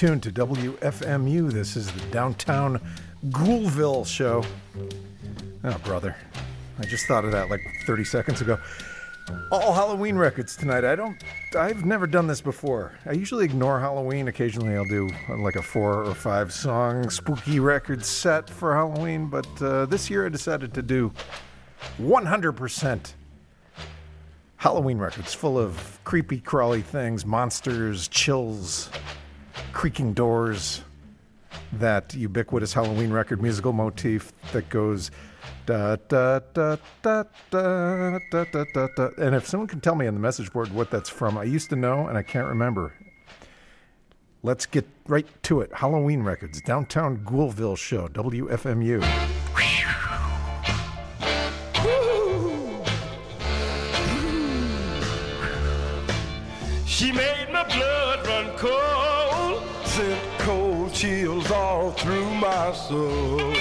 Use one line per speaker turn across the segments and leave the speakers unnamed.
tuned to WFMU. This is the Downtown Ghoulville show. Oh, brother. I just thought of that like 30 seconds ago. All Halloween records tonight. I've never done this before. I usually ignore Halloween. Occasionally I'll do like a 4 or 5 song spooky record set for Halloween, but this year I decided to do 100% Halloween records full of creepy, crawly things, monsters, chills, creaking doors, that ubiquitous Halloween record musical motif that goes da da da da da da da da da. And if someone can tell me on the message board what that's from, I used to know and I can't remember. Let's get right to it. Halloween records, Downtown Ghoulville show, WFMU.
She made my blood run cold, sent cold chills all through my soul.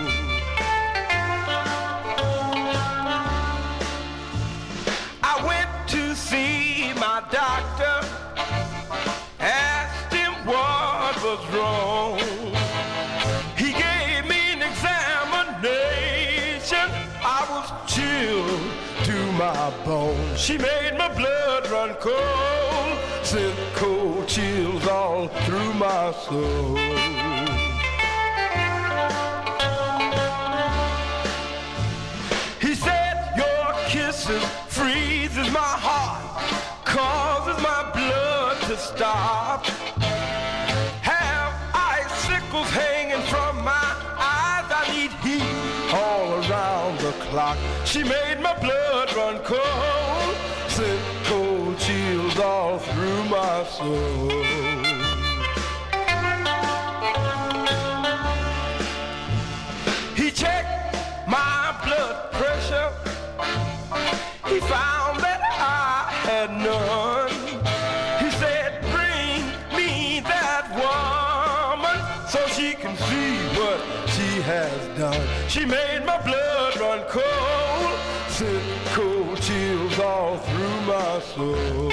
I went to see my doctor, asked him what was wrong. He gave me an examination, I was chilled to my bones. She made my blood run cold, sent cold chills all through my soul. He said, your kisses freezes my heart, causes my blood to stop. Have icicles hanging from my eyes, I need heat all around the clock. She made my blood run cold, sent cold chills all through my soul. He checked my blood pressure, he found that I had none. He said, bring me that woman so she can see what she has done. She made my blood run cold, sent cold chills all through my soul.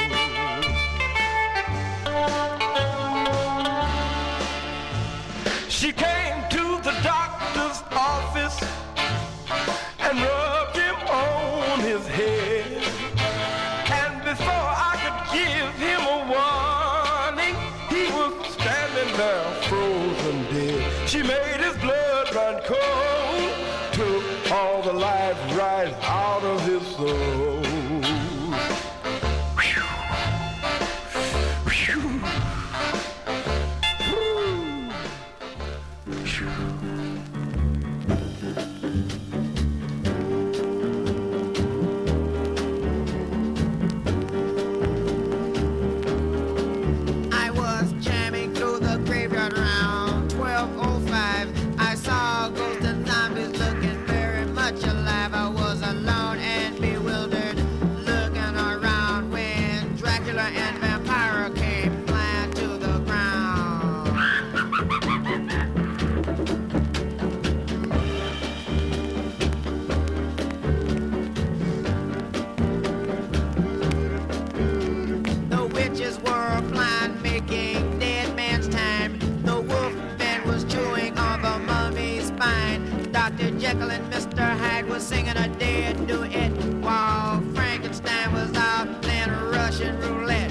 She came to the doctor's office and rubbed him on his head. And before I could give him a warning, he was standing there frozen dead. She made his blood run cold, took all the life right out of his soul.
I was jamming through the graveyard around 12:05. I saw ghosts and zombies looking very much alive. I was alone and bewildered, looking around when Dracula and Vampire came flying to the ground. The witches were flying, making dead man's time. The wolf man was chewing on the mummy's spine. Dr. Jekyll and Mr. Hyde was singing a dead duet, while Frankenstein was out playing Russian roulette.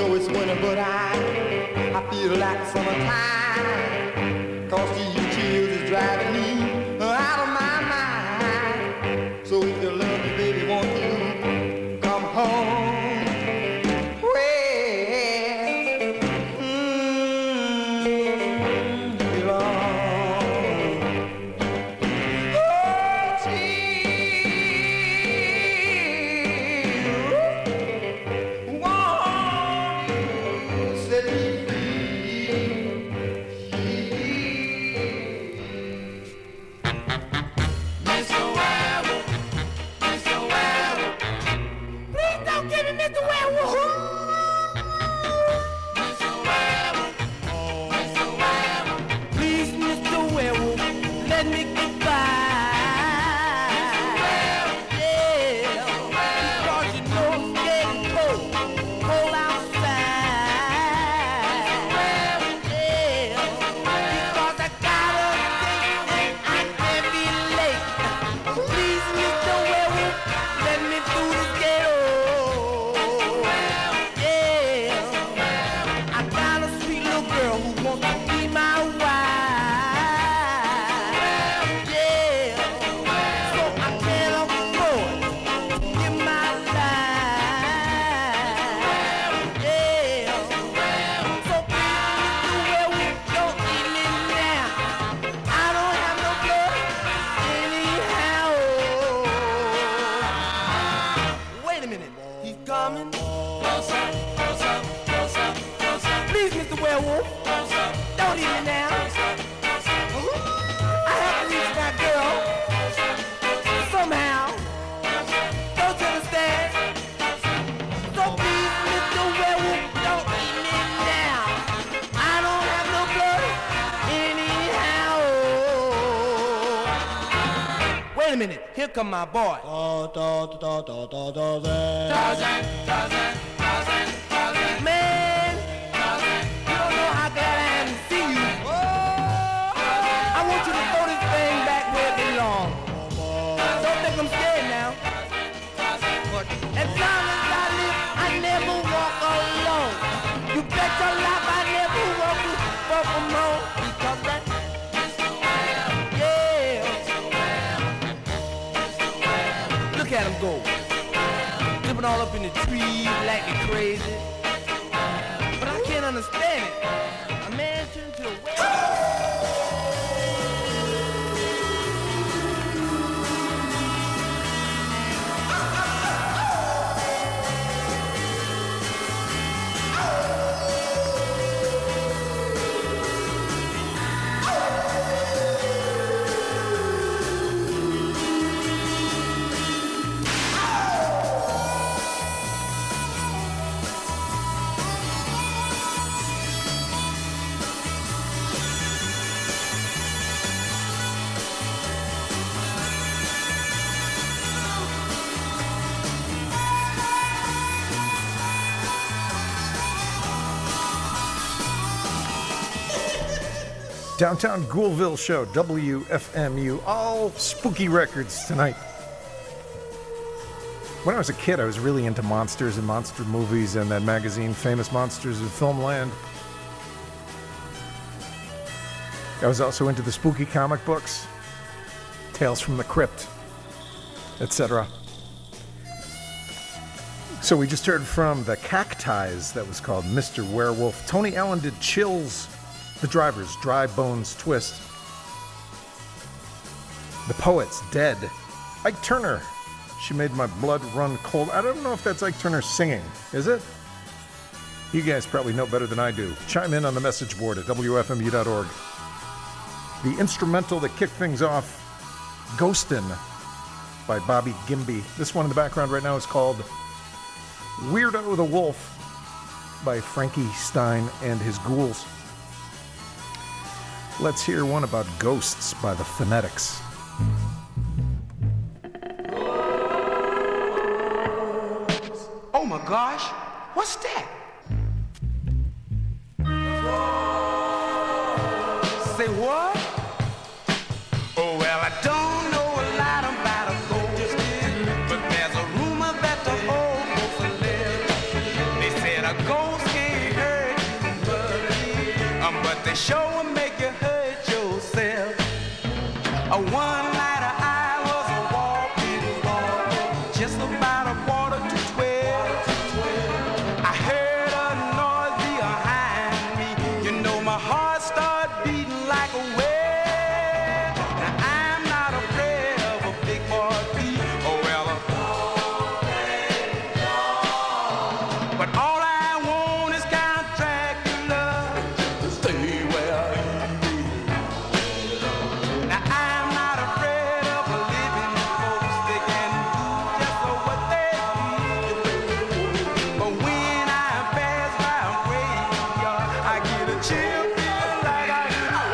know it's winter, but I feel like summertime. Cause these chills is driving me out of my mind. So if you love me, baby, won't you come home?
Here come my boy. Man, you don't know how glad I am to see you. I want you to throw this thing back where it belongs. Don't think I'm scared now. As long as I live, I never walk alone. You bet your life I never walk from home. Because that look at him go, flipping all up in the trees, acting crazy. But I can't understand it. A man turned to a
Downtown Ghoulville Show, WFMU, all spooky records tonight. When I was a kid, I was really into monsters and monster movies and that magazine, Famous Monsters of Filmland. I was also into the spooky comic books, Tales from the Crypt, etc. So we just heard from the Cacti's, that was called Mr. Werewolf. Tony Allen did Chills. The Drivers, Dry Bones Twist. The Poets, Dead. Ike Turner, She Made My Blood Run Cold. I don't know if that's Ike Turner singing, is it? You guys probably know better than I do. Chime in on the message board at WFMU.org. The instrumental that kicked things off, Ghostin' by Bobby Gimby. This one in the background right now is called Weirdo the Wolf by Frankie Stein and his Ghouls. Let's hear one about ghosts by the Phonetics.
Oh my gosh, what's that? Say what? Oh well, I don't know a lot about a ghost, but there's a rumor that the old folks live. They said a ghost They sure will make you hurt yourself. One night I was walking, just about a quarter to 12. I heard a noise behind me. You know my heart started beating like a well. Now I'm not afraid of a big boy beat. Oh well, but all I want is Count Dracula to stay where he is. Now I'm not afraid of a living folks. They can do just what they please. But when I pass by a graveyard, I get a chill, feel like I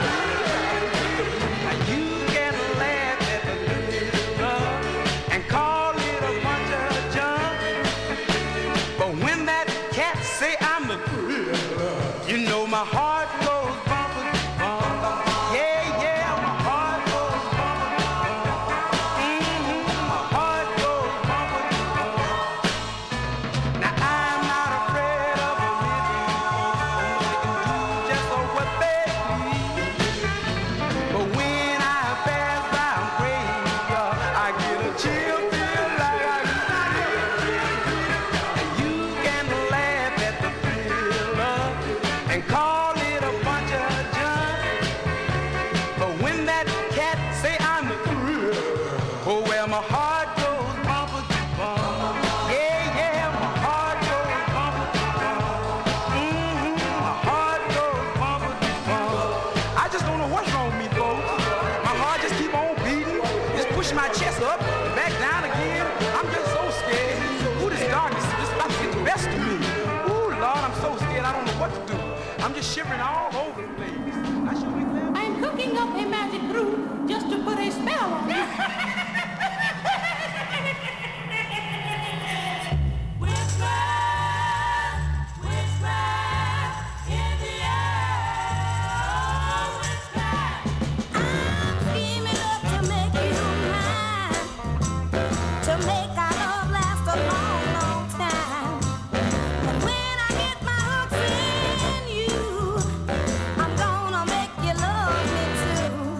now you can laugh at the little love and call it a bunch of junk. But when that cat say I'm the thriller, you know my heart goes bumper to bumper. Yeah, yeah, my heart goes bumper to bumper. My heart goes bumper to bumper. Now I'm not afraid of a living folks. They can do just what they please. But when I pass by a graveyard, I get a chill, feel like I and you can laugh at the thriller and call it a bunch of junk. But when that cat say I'm the thriller, oh well, my heart goes bumper to bumper. Yeah, yeah, my heart goes bumper to bumper. My heart goes bumper to bumper. I just don't know what's wrong with me, folks. My heart just keep on beating, just push my chest up and back down again. I'm just so scared. Ooh, this darkness is about to get the best of me. Ooh, Lord, I'm so scared. I don't know what to do. I'm just shivering all over the place. I should be glad.
I'm cooking up a magic brew just to put a spell on you.
To make our love last a long, long time. And when I get my hooks in you, I'm gonna make you love me too.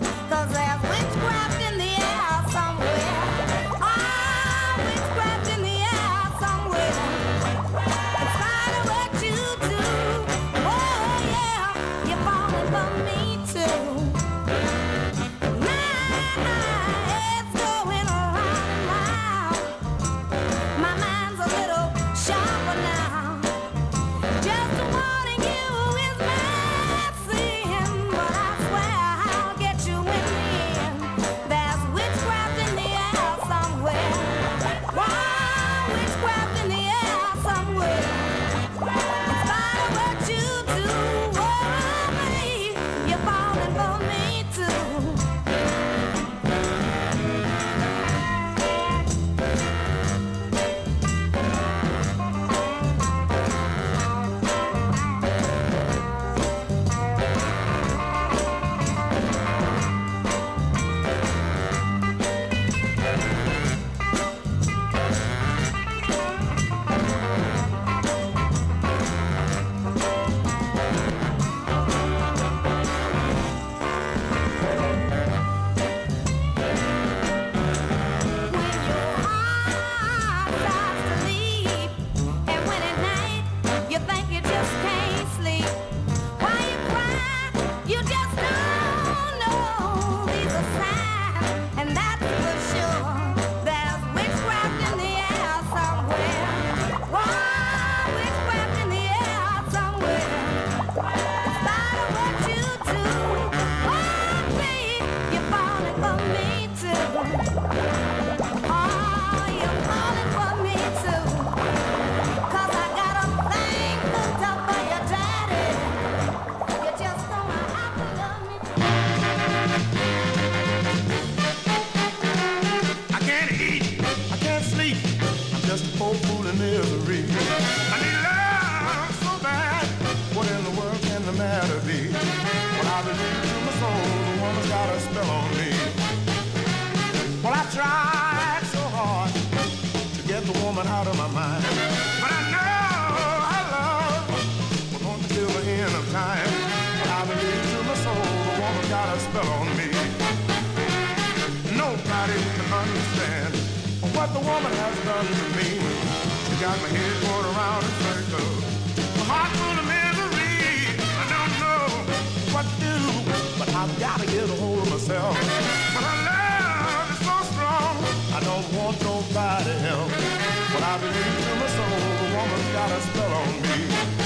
the woman has done to me. You got my head going around in circles. My heart full of misery. I don't know what to do, but I've got to get a hold of myself. But her love is so strong, I don't want nobody else. But I believe to my soul, the woman's got a spell on me.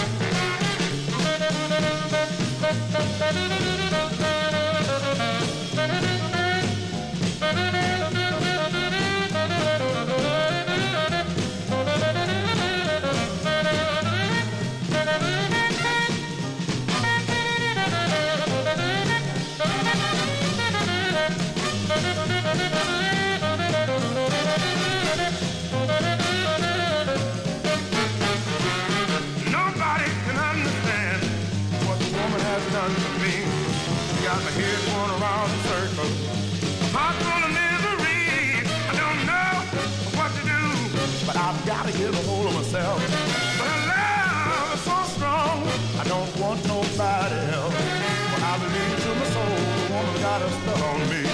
Nobody can understand what the woman has done to me. She got my head going around in circles. Heart full of misery. I don't know what to do, but I've got to get a hold of myself. But her love is so strong, I don't want nobody else. But I believe to my soul, the woman got a spell on me.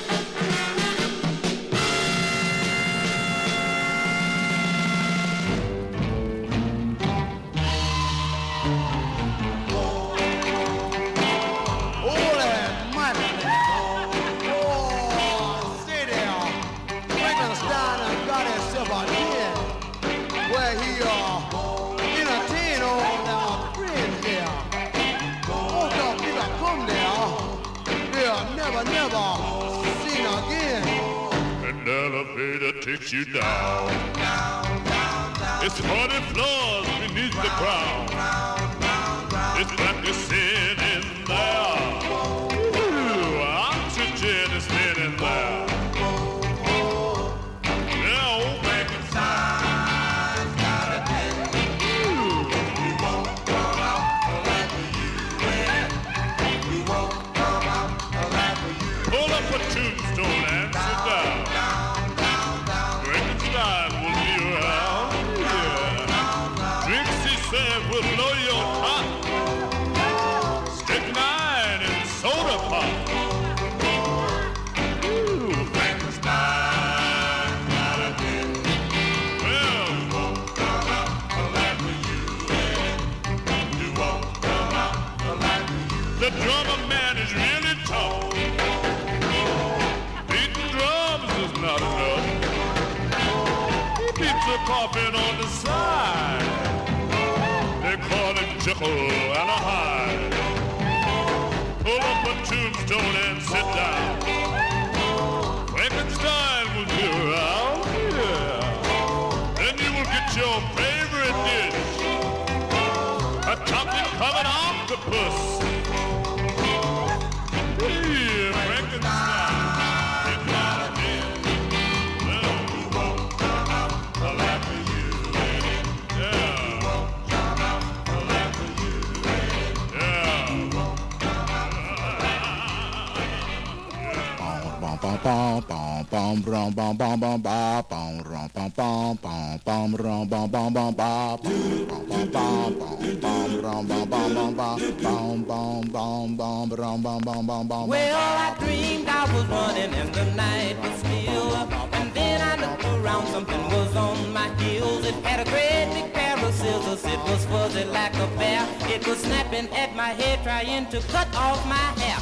Never seen again.
An elevator takes you down. It's 40 floors beneath the ground. It's practicing in there. Ooh, oxygen is in there. Yeah, old Frankenstein's got a head. You won't come out alive for you. You won't come out alive for you. Pull up a tombstone and sit down. Frankenstein will be around. Yeah. Drinks, he said, will blow your top. Strychnine and soda pop. Ooh, Frankenstein got a hit. Well, you won't come out alive for you. You won't come out alive for you. The drummer man is really tall. Not enough. He keeps a coffin on the side. They call him Jekyll and Hyde. Pull up a tombstone and sit down. Frankenstein will be around here. Then you will get your favorite dish. A chocolate covered octopus. Yeah, Frankenstein.
Bum bum bum bum bum bum bum ba bum rum bum bum bum bum rum bum bum bum ba bum bum bum bum rum bum bum bum ba bum bum bum bum rum bum bum bum bum.
Well, I dreamed I was running and the night was still, and then I looked around, something was on my heels. It had a great big pair of scissors, it was fuzzy like a bear. It was snapping at my head, trying to cut off my hair.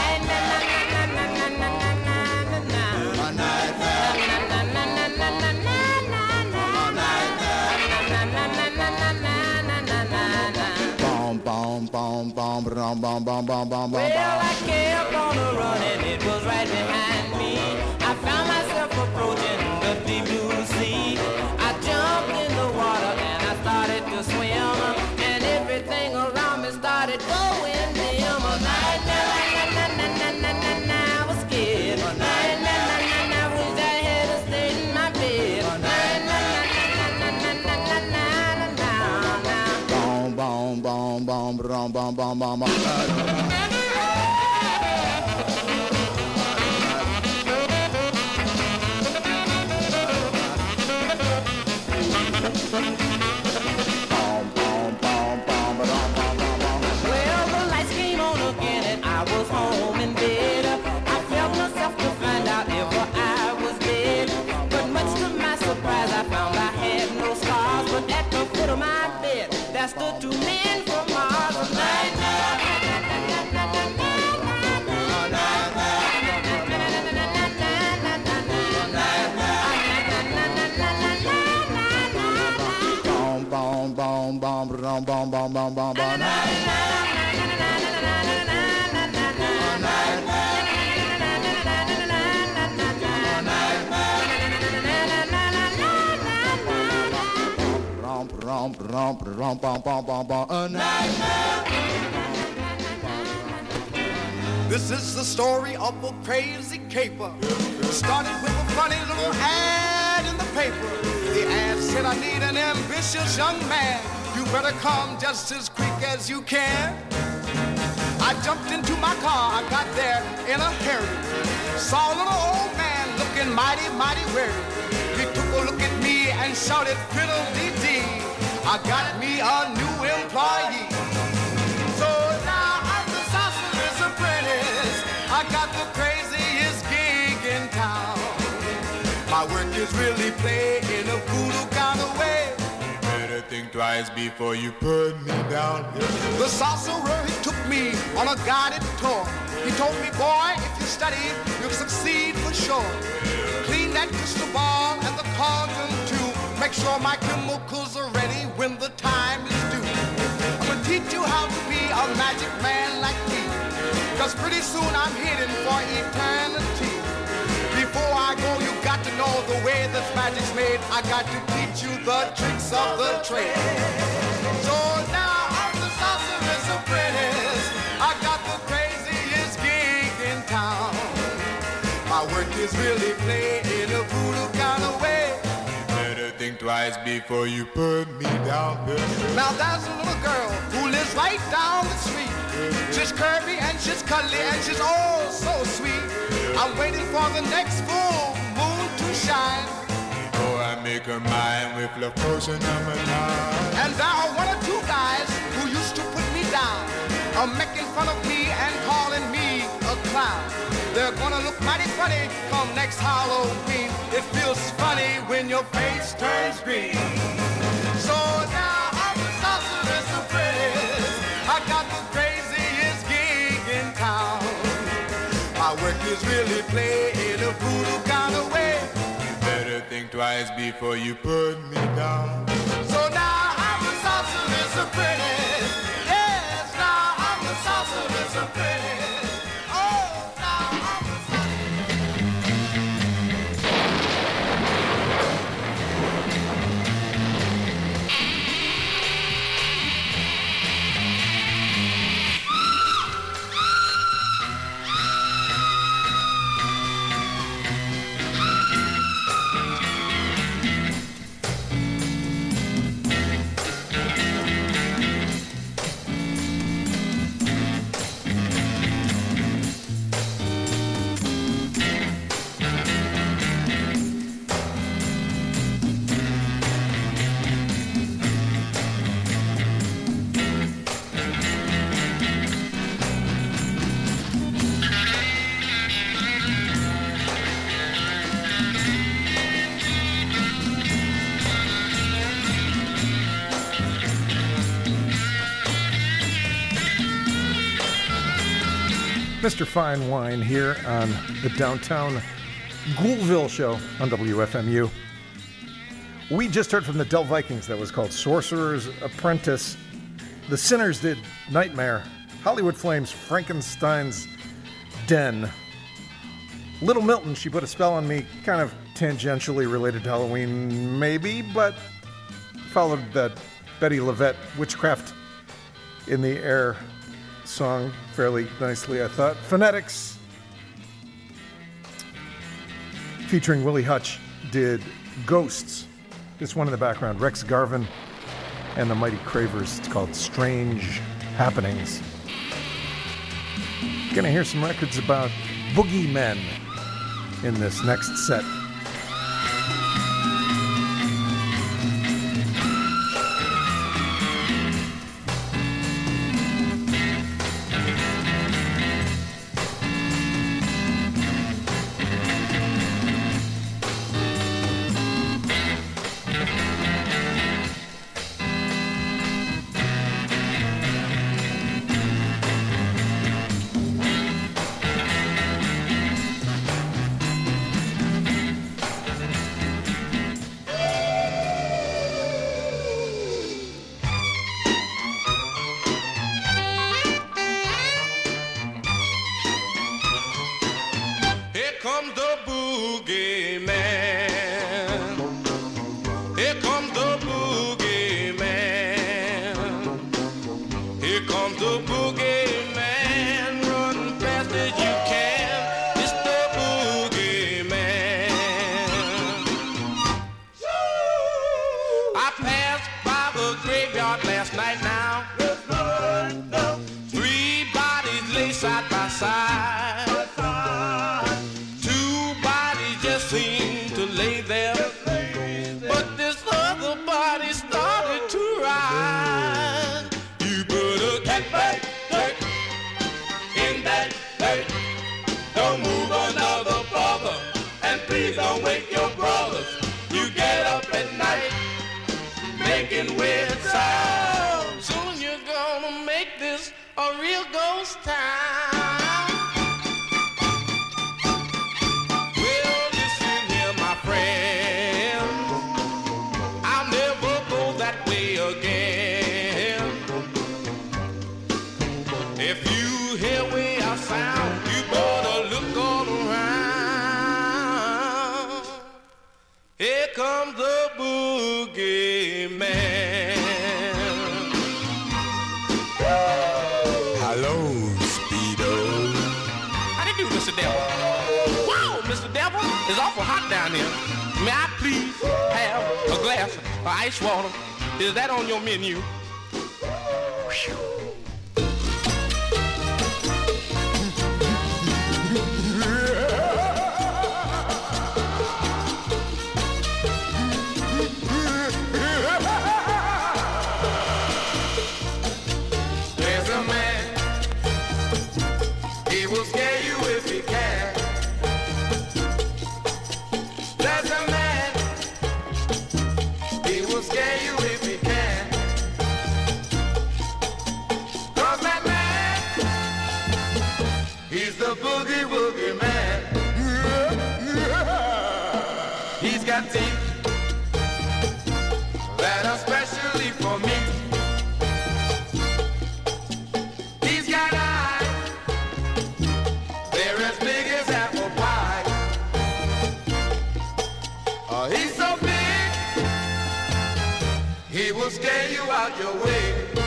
Well, I kept on running, it was right behind me. I found myself approaching the deep blue sea. I jumped in the water and I started to swim, and everything around me started going dim. I was scared. I wish I had stayed in my bed.
Bum bum bum bum bum bum bum bum.
Well, the lights came on again and I was home in bed. I felt myself to find out if I was dead, but much to my surprise,
rom bom bom bom bom bom rom bom bom bom bom.
This is the story of a crazy caper. Started with a funny little ad in the paper. The ad said, I need an ambitious young man. You better come just as quick as you can. I jumped into my car, I got there in a hurry. Saw a little old man looking mighty, mighty weary. He took a look at me and shouted, fiddle-dee-dee, I got me a new employee. So now I'm the sorcerer's apprentice. I got the craziest gig in town. My work is really played in a voodoo kind of way.
Better think twice before you put me down.
The sorcerer, he took me on a guided tour. He told me, boy, if you study, you'll succeed for sure. Clean that crystal ball and the cauldron too. Make sure my chemicals are ready when the time is due. I'm gonna teach you how to be a magic man like me. Cause pretty soon I'm heading for eternity. Before I go, you got to know the way this magic's made. I got to teach you the tricks of the trade. So now I'm the sorcerer's apprentice. I got the craziest gig in town. My work is really played in a voodoo kind of way.
Better think twice before you put me down.
Now there's a little girl who lives right down the street. She's curvy and she's cuddly and she's oh so sweet. I'm waiting for the next full moon to shine.
Before I make her mine with the potion number 9.
And there are one or two guys who used to put me down, making fun of me and calling me a clown. They're gonna look mighty funny come next Halloween. It feels funny when your face turns green. So now I'm the sorcerer's apprentice. I got the craziest gig in town. My work is really played in a voodoo kind of way.
Better think twice before you put me down.
So now I'm the sorcerer's apprentice. Yes, now I'm the sorcerer's apprentice. Oh, now I'm the
Mr. Fine Wine here on the Downtown Ghoulville show on WFMU. We just heard from the Del Vikings. That was called Sorcerer's Apprentice. The Sinners did Nightmare. Hollywood Flames, Frankenstein's Den. Little Milton, She Put a Spell on Me, kind of tangentially related to Halloween, maybe, but followed that Betty LaVette Witchcraft in the Air song fairly nicely, I thought. Phonetics, featuring Willie Hutch, did Ghosts. This one in the background, Rex Garvin and the Mighty Cravers. It's called Strange Happenings. Gonna hear some records about boogeymen in this next set.
comes the boogie man. Here comes the boogie man. Here comes the boogie man. Run fast as you can. It's the boogie man. I passed by the graveyard last night now. 3 bodies lay side by side. 2 bodies just seemed to lay there. But this other body started to rise. You put a cat back dirt in that dirt. Don't move another brother, and please don't wake your brothers. You get up at night making weird sounds. Soon you're gonna make this a real ghost town. Well, listen here, my friend. I'll never go that way again. If you hear where I sound, you better look all around. Here comes the boogie man.
Hello, Speedo.
How do you do, Mr. Devil? Wow, Mr. Devil, it's awful hot down here. May I please have a glass of ice water? Is that on your menu? There's a man, he will scare you if he can. There's a man, he will scare you if he can. 'Cause that man, he's the boogie woogie man. He's got teeth that are specially for me. He's got eyes, they're as big as apple pie. He's so big, he will scare you out your way.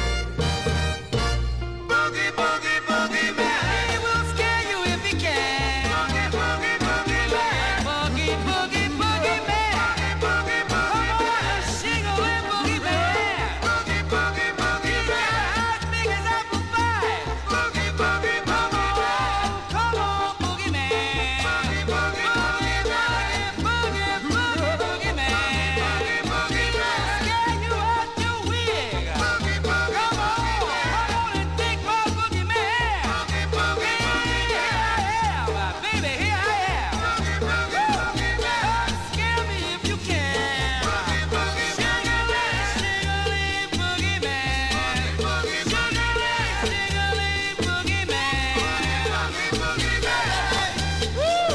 Boogie, boogie, boogie man. He will scare you if he can. Boogie, boogie, boogie man. Boogie, boogie, boogie man. Boogie, boogie, boogie man. Shingle and boogie man. Boogie, boogie, boogie man. As big as apple pie. Boogie, boogie, boogie man. Come on, boogie man. Boogie, boogie, boogie man. Boogie, boogie, boogie man. Boogie, boogie man. Scare you out your wig. Boogie, boogie, come on, come on and take my boogie man. Boogie, boogie, boogie man. Here I am, baby, here I am. Boogie, boogie, boogie man. Scare me if you can. Boogie, boogie, shingly, shingly, boogie man. Boogie, boogie, shingly, boogie man. Boogie, boogie man. Woo!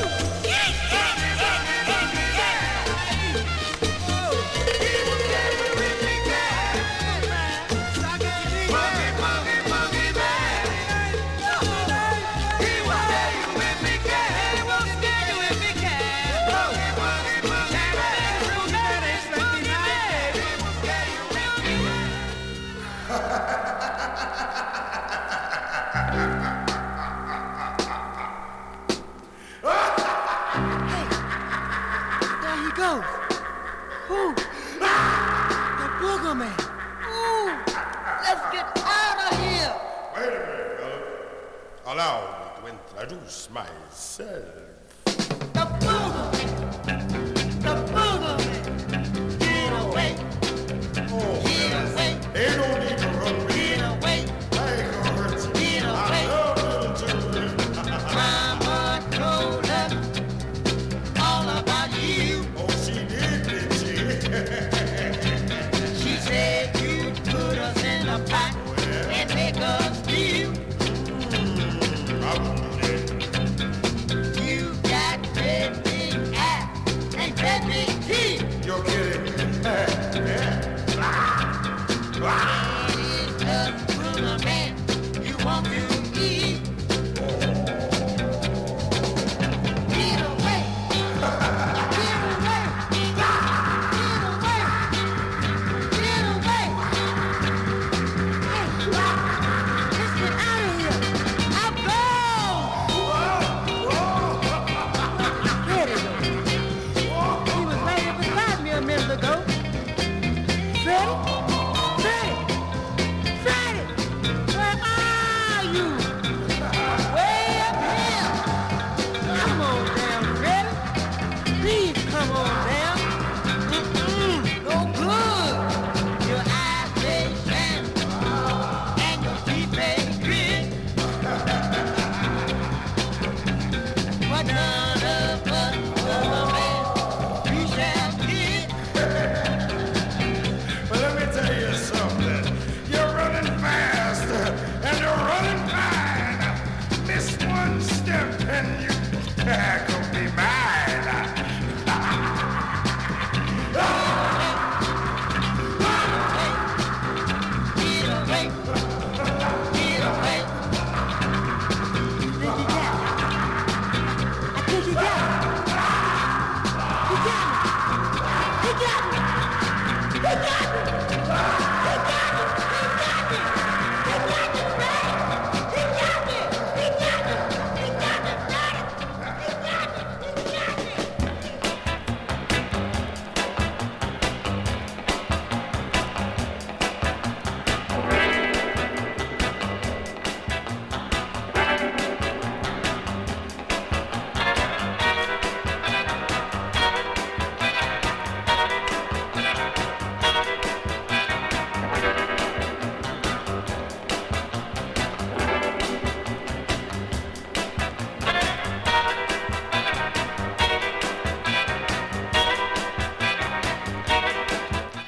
There he goes. Ooh. The booger man. Ooh. Let's get out of here.
Wait a minute, fellas. Allow me to introduce myself.
The booger. The booger man. Get away. Get away.
Ain't no need to run me.
Get away.
I ain't gonna hurt you.
Get
I
away.
love little children.
Mama told us all about you.
Oh, she did, did she?
She said you'd put us in a pack and make us feel.
I wouldn't do that.
You got red big ass and red big teeth.
You're kidding. Yeah.
It's just booger man you want to eat. Get away.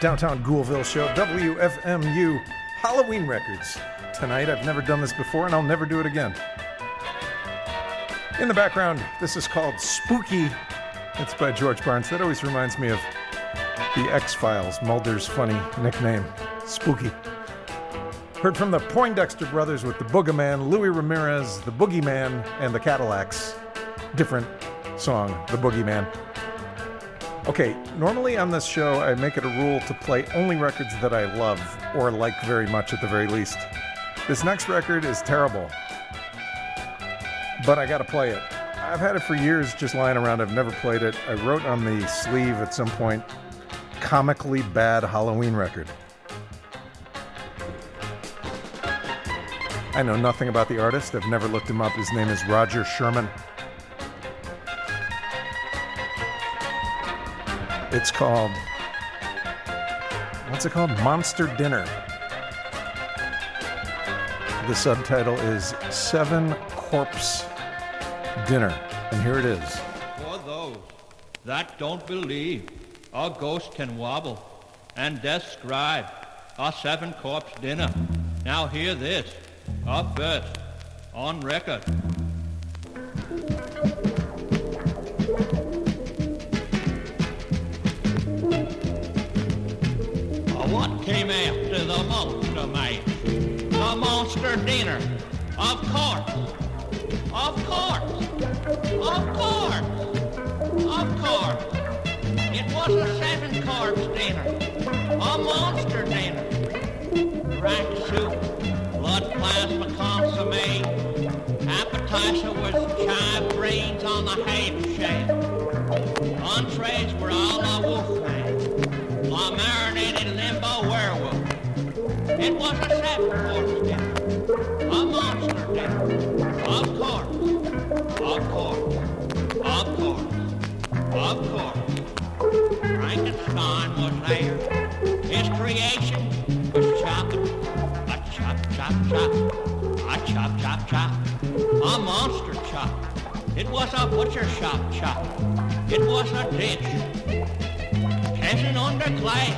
Downtown Ghoulville Show, WFMU, Halloween Records. Tonight, I've never done this before, and I'll never do it again. In the background, this is called Spooky. It's by George Barnes. That always reminds me of the X-Files, Mulder's funny nickname, Spooky. Heard from the Poindexter Brothers with the Boogerman, Louis Ramirez, the Boogeyman, and the Cadillacs. Different song, the Boogeyman. Okay, normally on this show, I make it a rule to play only records that I love, or like very much at the very least. This next record is terrible, but I gotta play it. I've had it for years just lying around. I've never played it. I wrote on the sleeve at some point, comically bad Halloween record. I know nothing about the artist. I've never looked him up. His name is Roger Sherman. It's called, what's it called? Monster Dinner. The subtitle is Seven Corpse Dinner. And here it is.
For those that don't believe a ghost can wobble and describe a seven corpse dinner. Now hear this, up first, on record. What came after the monster mash? The monster dinner. Of course. Of course. Of course. Of course. It was a seven corpse dinner. A monster dinner. Rack soup, blood plasma consommé. Appetizer was chive brains on the ham shape. Entrees were a la Wolfman. A marinated limbo werewolf. It was a seven-course dinner. A monster dinner. Of course. Of course. Of course. Of course. Frankenstein was there. His creation was chopping. A chop, chop, chop. A chop, chop, chop. A monster chop. It was a butcher shop chop. It was a dish. Peasant under glass.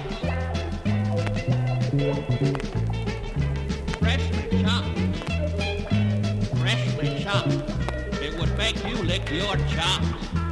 Freshly chopped. Freshly chopped. It would make you lick your chops.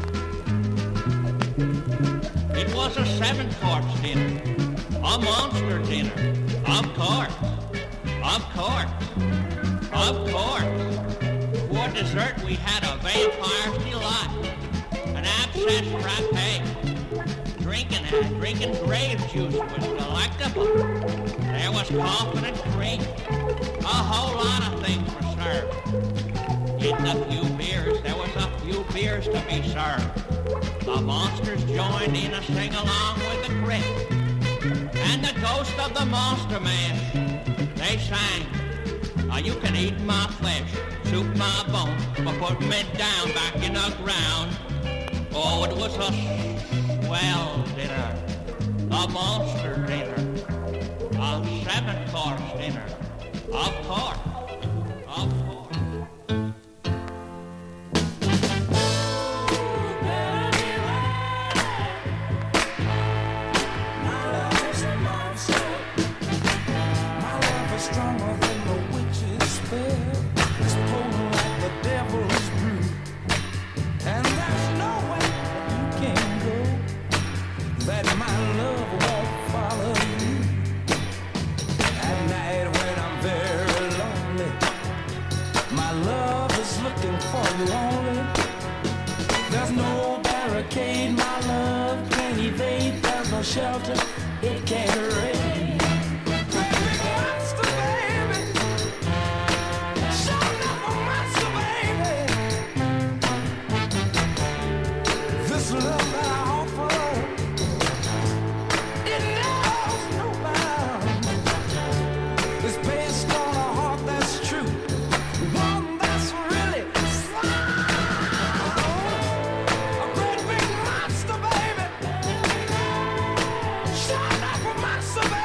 It was a seven-course dinner. A monster dinner. Of course. Of course. Of course. For dessert we had a vampire's delight. An abscess frappe. Drinking grape juice was delectable. There was coffee and cream. A whole lot of things were served. In the few beers, there was a few beers to be served. The monsters joined in a sing-along with the grit. And the ghost of the monster man, they sang, you can eat my flesh, soup my bones, but put me down back in the ground. Oh, it was a swell dinner, a monster dinner, a seven-course dinner, of course, of course.
Shelter, it can't rain. Baby, monster, baby. Show enough for monster, baby. This love that I offer, it knows no bounds. It's based on a heart that's true, one that's really sound. A great big monster, baby. Shut up for my survey.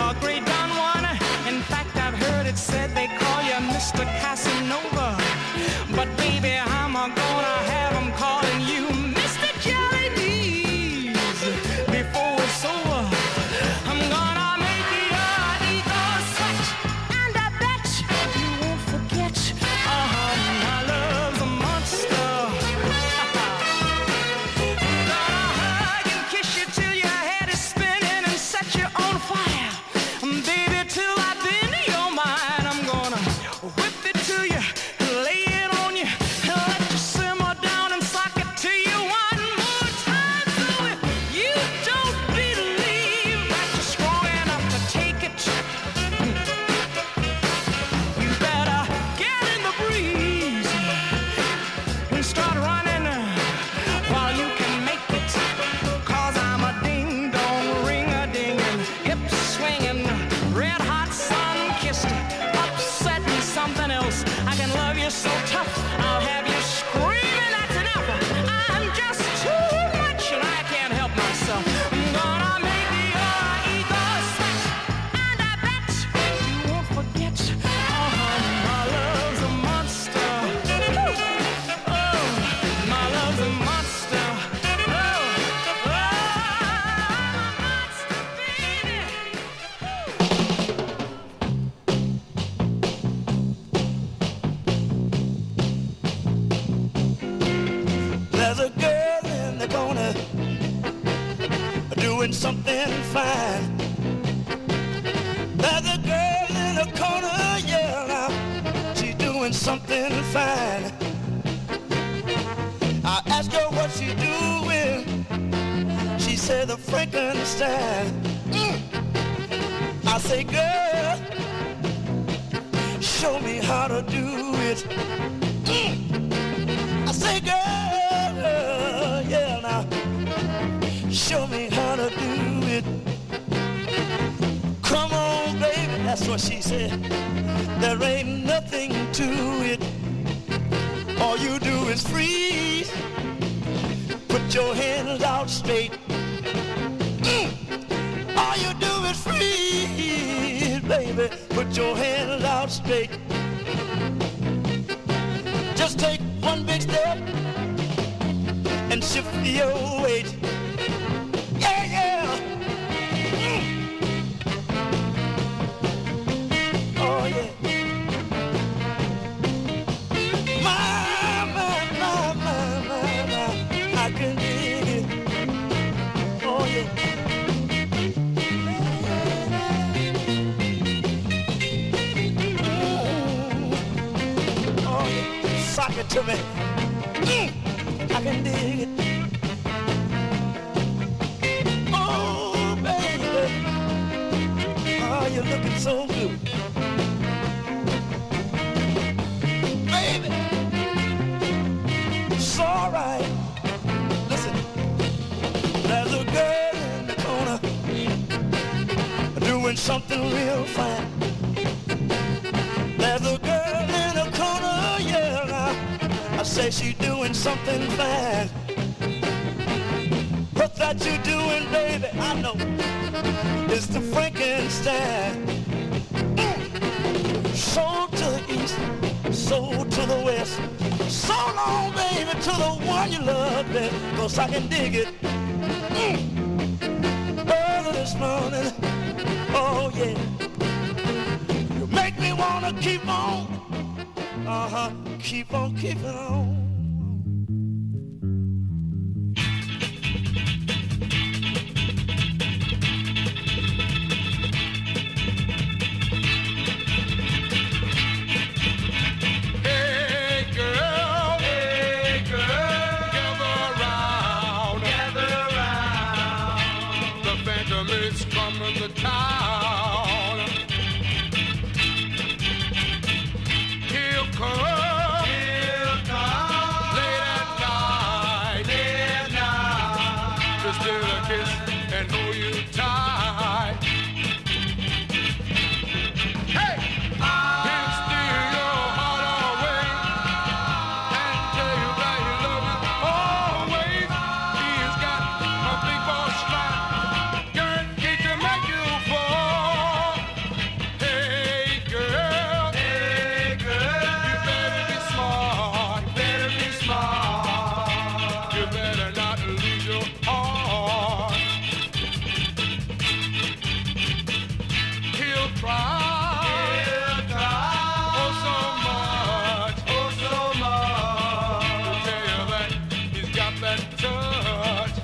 you're a great Don Juan. In fact, I've heard it said they call you Mr. Casanova. But baby, I'm gonna have them calling you Mr. Jelly Bees before it's over. I'm gonna make your ego sweat, and I bet you won't forget. My love's a monster. Gonna hug and kiss you till your head is spinning and set you on fire, baby, till I bend your mind. I'm gonna whip it to you, lay it on you, and let you simmer down and sock it to you one more time. So if you don't believe that you're strong enough to take it, you better get in the breeze and start running while you can make it. 'Cause I'm a ding-dong, ring-a-dingin', hip-swinging, red-hot sun-kissed, upsetting something else. I can love you so tough, I'll have you screaming, that's enough. I'm just too much and I can't help myself. I'm gonna make your ego sweat, and I bet you won't forget. My love's a monster. Oh, my love's a monster. Oh, monster, baby.
There's a girl in the corner doing something fine. There's a girl in the corner, yeah, now she's doing something fine. I asked her what she doing. She said the Frankenstein. I say, girl, show me how to do it. I say, girl, yeah, now show me how to do it. Come on, baby, that's what she said. There ain't nothing to it. All you do is freeze. Put your hands out straight. All you do is freeze, baby. Put your hands out straight. Just take one big step and shift your weight. Yeah, yeah. Oh, yeah. My, I can dig it. Oh, yeah. Oh, yeah. Sock it to me. I can dig it. Oh, baby. Oh, you're looking so good. Baby. It's all right. Listen. There's a girl in the corner doing something real fine. There's a girl in the corner, yeah, now I say she's doing something fine. What that you doing, baby, I know it's the Frankenstein. Soul to the east, soul to the west. So long, baby, to the one you love, baby, 'cause I can dig it. Early this morning, oh yeah. You make me wanna keep on, keep on keeping on.
Here come try. He'll try. Oh, so much. Oh, so much. To tell you that he's got that touch.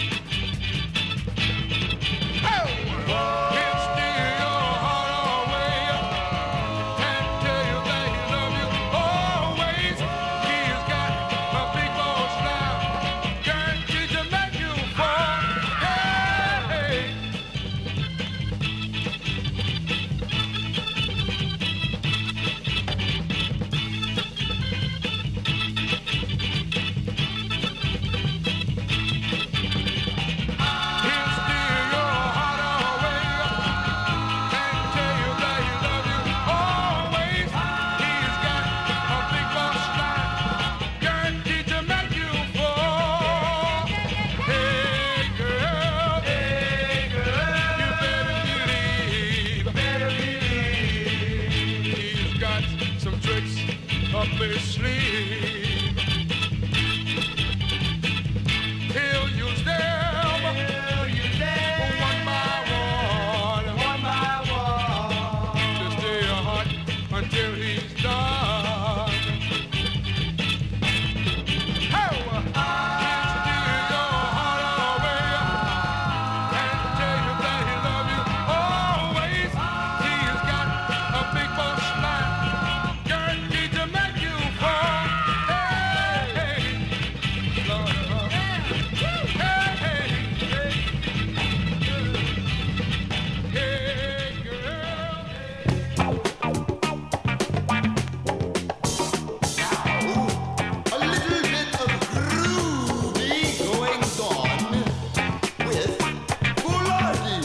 Oh! Can't steal your heart away. Can't tell you that he loves you always. He's got a big old smile, guaranteed to make you fall. Hey! He'll steal your heart away. Can't tell you that he loves you always. He's got a big old smile, guaranteed to make you fall. Hey girl, you better believe, he's got some tricks up his sleeve. He'll use them one by one, to stay hot until he's done. He'll steal your heart away. Can't tell you that he loves you always. He's got a big boss smile, guaranteed to make you fall. Hey, Lord,
A little bit of groovy goings on with Goulardi.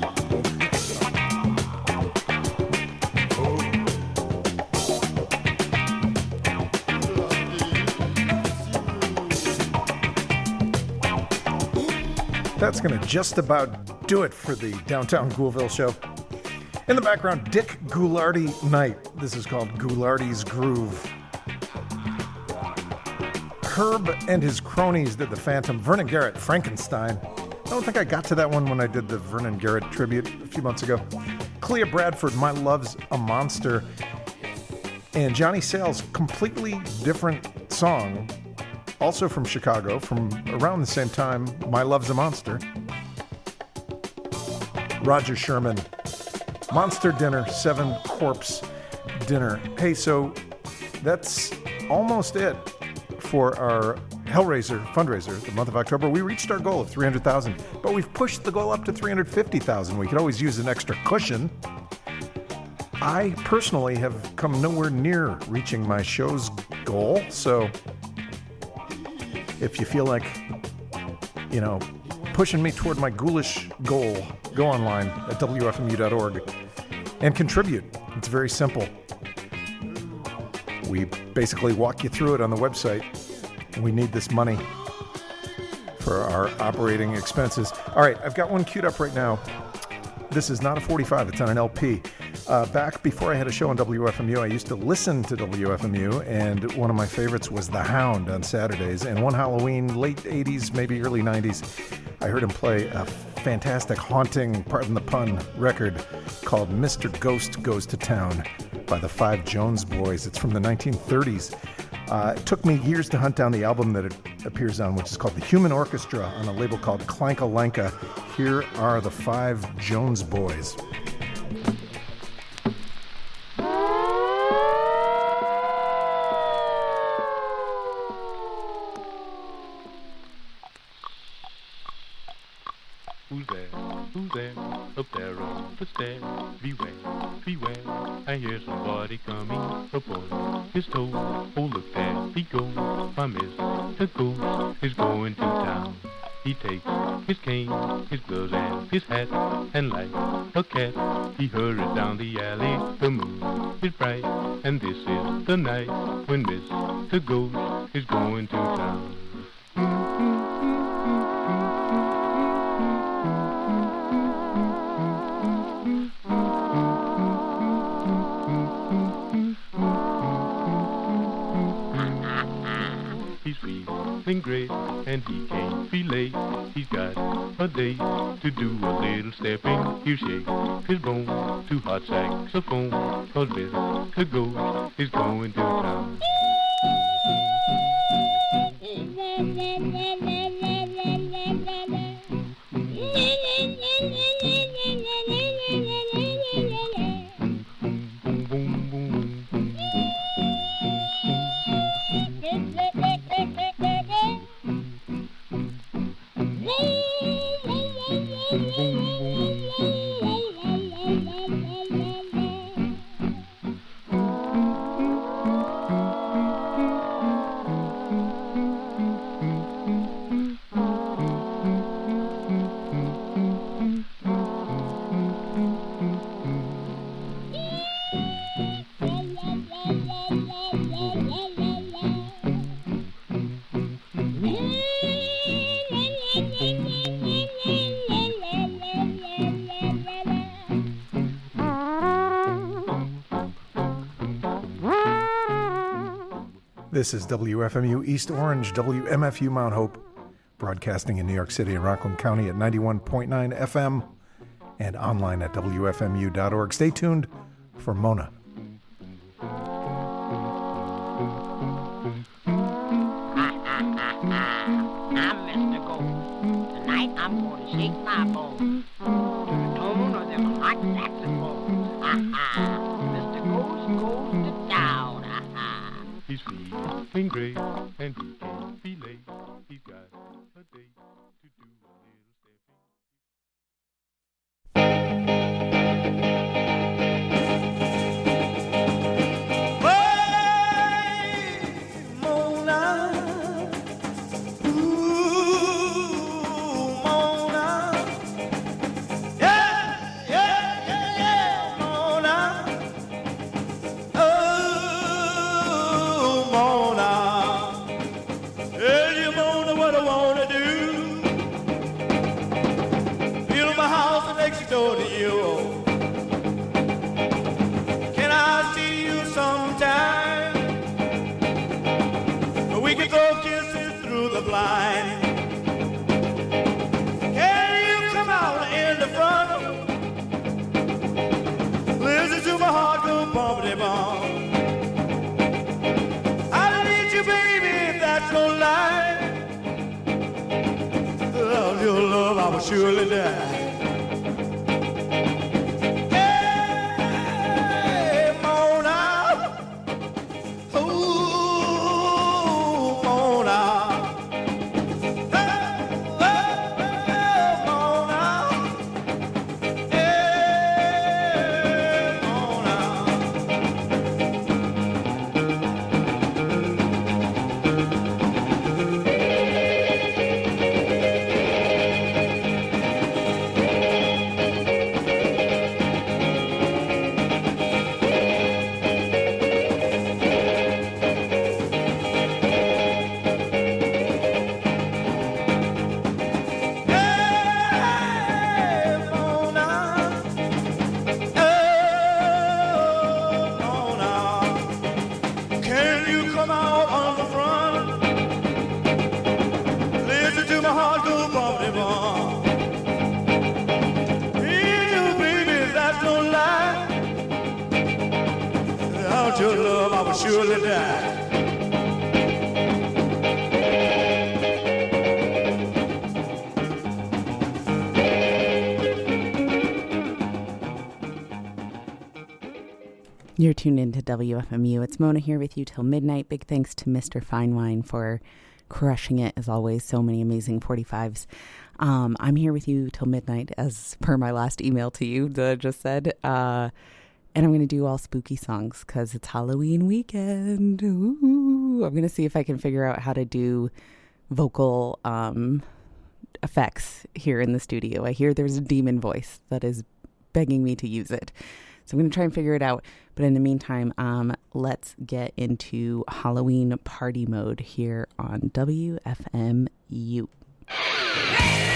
That's going to just about do it for the Downtown Ghoulville show. In the background, Dick Goulardi Night. This is called Goulardi's Groove. Herb and his cronies did the Phantom. Vernon Garrett, Frankenstein. I don't think I got to that one when I did the Vernon Garrett tribute a few months ago. Clea Bradford, My Love's a Monster. And Johnny Sales, completely different song. Also from Chicago, from around the same time, My Love's a Monster. Roger Sherman, Monster Dinner, 7 Corpse Dinner. Hey, so that's almost it for our Hellraiser fundraiser, the month of October. We reached our goal of 300,000, but we've pushed the goal up to 350,000. We could always use an extra cushion. I personally have come nowhere near reaching my show's goal, so if you feel like, pushing me toward my ghoulish goal, go online at wfmu.org and contribute. It's very simple. We basically walk you through it on the website. We need this money for our operating expenses. All right, I've got one queued up right now. This is not a 45, it's on an LP. Back before I had a show on WFMU, I used to listen to WFMU, and one of my favorites was The Hound on Saturdays. And one Halloween, late 80s, maybe early 90s, I heard him play a fantastic, haunting, pardon the pun, record called Mr. Ghost Goes to Town by the Five Jones Boys. It's from the 1930s. It took me years to hunt down the album that it appears on, which is called The Human Orchestra, on a label called Clank-A-Lanka. Here are the Five Jones Boys.
Who's there? Who's there? Up there on the stairs. Beware, beware. I hear somebody coming upon his toe. Oh, look there he goes. My Mr. Ghost is going to town. He takes his cane, his gloves, and his hat, and like a cat, he hurries down the alley. The moon is bright, and this is the night when Mr. Ghost is going to town. feeling great, and he can't be late. He's got a date to do a little stepping. He'll shake his bone to hot saxophone, 'cause Mr. Ghost is going to town.
This is WFMU East Orange, WMFU Mount Hope, broadcasting in New York City and Rockland County at 91.9 FM and online at WFMU.org. Stay tuned for Mona.
I'm Mr. Gold. Tonight I'm going to shake my bones to the tone of them hot saxophones. Mr. Ghost goes to town.
He's feeling great, and he can't be late. He's got a date to do a little stepping.
Surely die. Hey, Mona, ooh, Mona, hey, Mona, hey, Mona. Your love, I will surely die.
You're tuned into WFMU. It's Mona here with you till midnight. Big thanks to Mr. Finewine for crushing it, as always. So many amazing 45s. I'm here with you till midnight, as per my last email to you that I just said. And I'm going to do all spooky songs because it's Halloween weekend. Ooh. I'm going to see if I can figure out how to do vocal effects here in the studio. I hear there's a demon voice that is begging me to use it. So I'm going to try and figure it out. But in the meantime, let's get into Halloween party mode here on WFMU.